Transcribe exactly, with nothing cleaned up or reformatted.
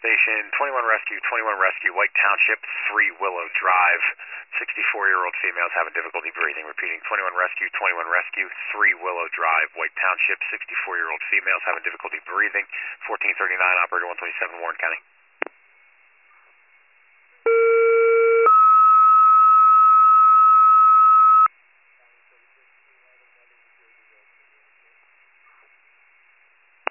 Station, twenty-one Rescue, twenty-one Rescue, White Township, three Willow Drive. sixty-four-year-old female is having difficulty breathing. Repeating, twenty-one Rescue, twenty-one Rescue, three Willow Drive, White Township, sixty-four-year-old female is having difficulty breathing. fourteen thirty-nine, operator one twenty-seven, Warren County.